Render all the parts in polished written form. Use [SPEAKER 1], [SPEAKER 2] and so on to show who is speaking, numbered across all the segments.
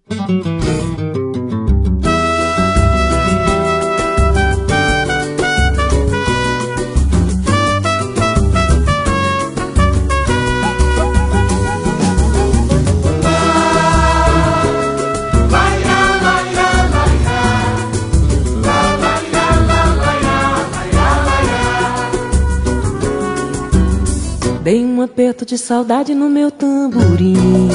[SPEAKER 1] Dei um aperto de saudade no meu tamborim,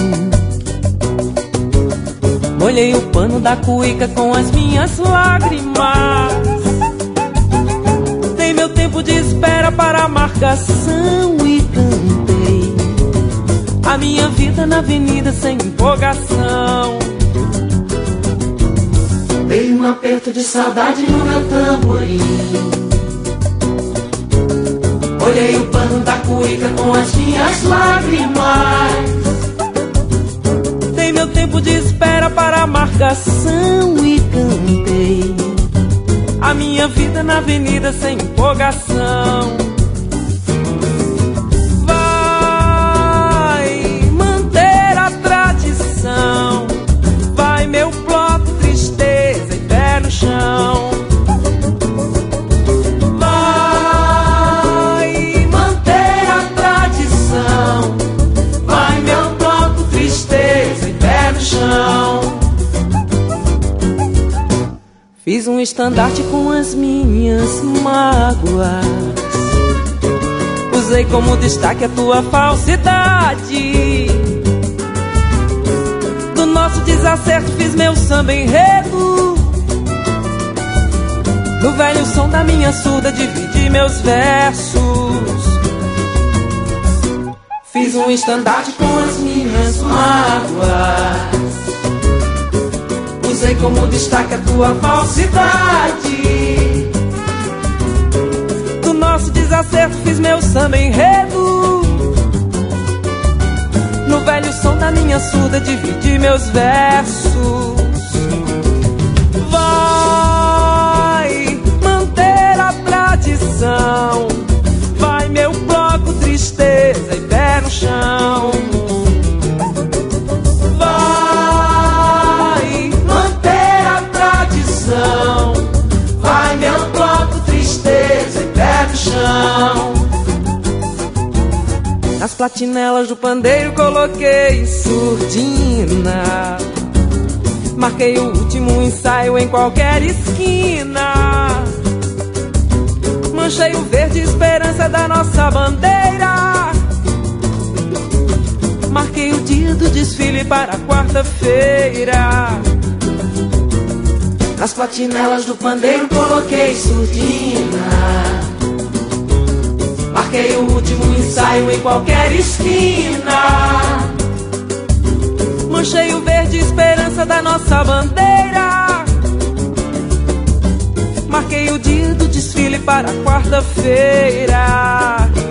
[SPEAKER 1] molhei o pano da cuíca com as minhas lágrimas. Dei meu tempo de espera para a marcação e cantei a minha vida na avenida sem empolgação. Dei um aperto de saudade no meu tamborim, olhei o pano da cuíca com as minhas lágrimas. Dei meu tempo de espera para a marcação e cantei a minha vida na avenida sem empolgação. Vai manter a tradição, vai meu bloco, tristeza e pé no chão. Fiz um estandarte com as minhas mágoas, usei como destaque a tua falsidade. Do nosso desacerto fiz meu samba enredo, no velho som da minha surda dividi meus versos. Fiz um estandarte com as minhas mágoas, usei como destaque a tua falsidade. Do nosso desacerto fiz meu samba enredo, no velho som da minha surda dividi meus versos. Vai manter a tradição, vai meu bloco, tristeza e pé no chão. Vai meu bloco, tristeza e pé no chão. Nas platinelas do pandeiro coloquei surdina, marquei o último ensaio em qualquer esquina. Manchei o verde esperança da nossa bandeira, marquei o dia do desfile para quarta-feira. Nas platinelas do pandeiro coloquei surdina, marquei o último ensaio em qualquer esquina. Manchei o verde esperança da nossa bandeira, marquei o dia do desfile para quarta-feira.